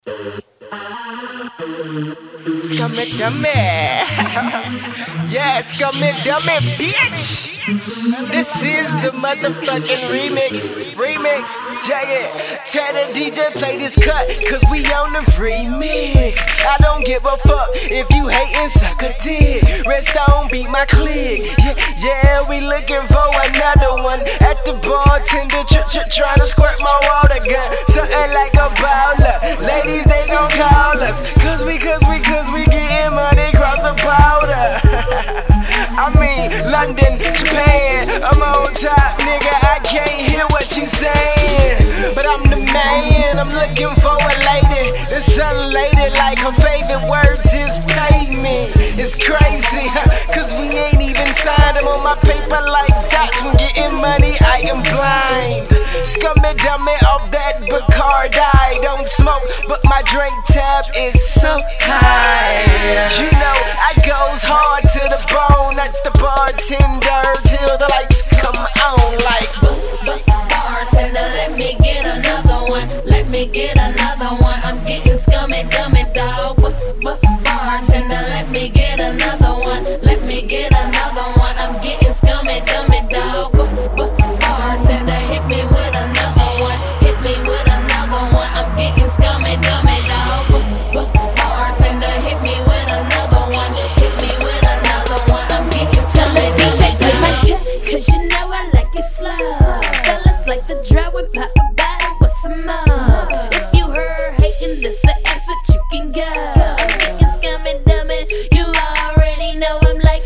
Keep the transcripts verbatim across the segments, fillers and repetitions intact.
Scummy dummy. Yeah, scummy dummy, bitch. This is the motherfucking remix. Remix, check it. Tell the D J play this cut, cause we on the remix. I don't give a fuck if you hatin', suck a dick. Redstone beat my click. Yeah, yeah, we looking for another one. At the bartender, ch ch tryna squirt my water gun. Something like a bowler. Ladies, they gon' call us. Cause we, cause we, cause we gettin' money across the border. I mean, London, Japan, I'm on top, nigga, I can't hear what you saying. But I'm the man, I'm looking for a lady that's unlated like her favorite words is pay me. It's crazy, cause we ain't even signed. I'm on my paper like dots, I'm getting money, I am blind. Scummy dummy off that Bacardi. I don't smoke, but my drink tab is so high. You know, I goes hard to the bone at the bartender till the lights come on like bartender, let me get another one. Let me get another one. I'm getting scummy dummy dog. Bartender, let me get another one. Let me get another one. I'm getting scummy dummy dog. Bartender, hit me with another one. Hit me with another one. I'm getting scummy dummy dog. Bartender, hit me with another one. Hit me with another one. I'm getting scummy dummy dog. Cause you know I like it slow. Fellas like the dry with pop a bottle with some more. If you heard hating, this the exit you can go. I'm getting scummy dummy, you already know I'm like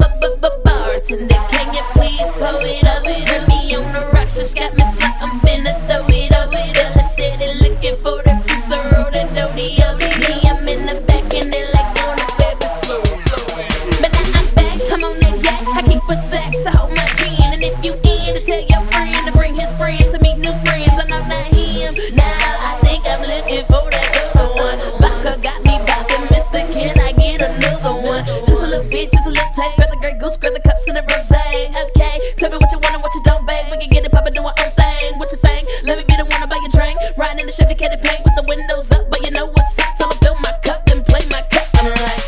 bartender. Can you please pour it over to me on the rocks? Just got me slot, I'm finna throw it over to the steady looking for the piece of road and doty over me. I'm in the back and they like on the baby slow. But now I'm back, I'm on that yak. I keep a sack to hold my chin. And if you in, to tell your friend to bring his friends to meet new friends. I know not him. Now I think I'm looking for that other one. Vodka got me bopping, mister, can I get another one? Just a little bit, just a little taste. Grab the Grey Goose, grab the cups and the rosé. Okay, tell me what you want and what you don't, babe. We can get it poppin', do our own thing. What you think? Let me be the one to buy your drink. Riding in the Chevy Caddy paint with the windows up, but you know what's up. Till I fill my cup and play my cup. I'm like,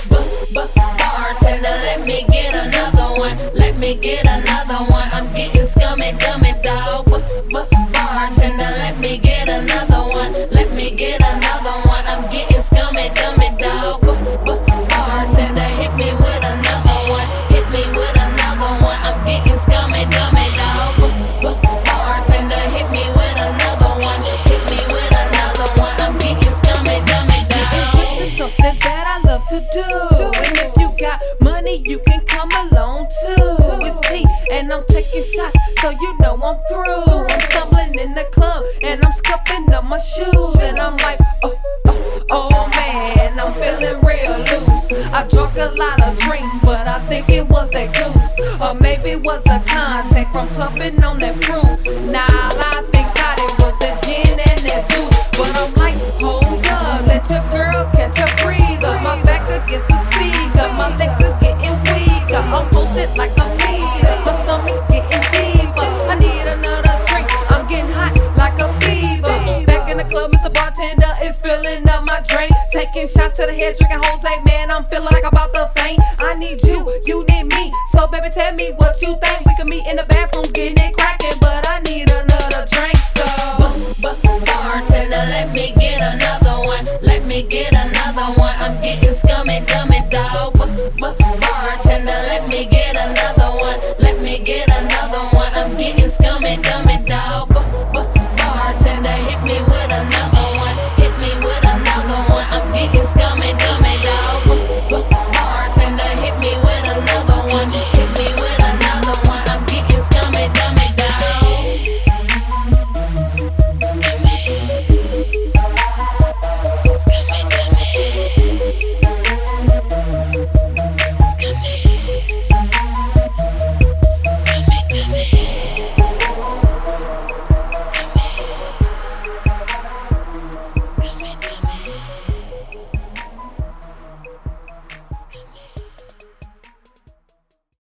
bartender, let me get another one. Let me get another one. I'm getting scummy dummy dog. Bartender, let me get another one. Let me get another one. I'm getting scummy dummy dog. Bartender, hit me with another one. Hit me with another one. I'm getting scummy dummy dog. Bartender, hit me with another one. Hit me with another one. I'm getting scummy dummy dog. This is something that I love to do. And if you got money, you can come along too. It's tea, and I'm taking shots, so you know I'm through. I'm stumbling in the club, and I'm scuffing up my shoes. And I'm like, oh, oh, oh man, I'm feeling real loose. I drunk a lot of drinks, but I think it was that goose. Or maybe it was a contact from puffing on that fruit. Nah, a lot of things thought it was the gin and that juice. But I'm like, hold up, let your girl catch a breather. My back against the speaker, my legs is getting weaker. I'm posted like a leader, my stomach's getting deeper. I need another drink, I'm getting hot like a fever. Back in the club, Mister Bartender is filling up my drink. Taking shots to the head, drinking Jose, man, I'm feeling like I'm about to faint. I need you, you need me, so baby tell me what you think. We can meet in the bathroom, getting it cracking, but I need another drink, so Bartender, let me get another one. Let me get another one. I'm getting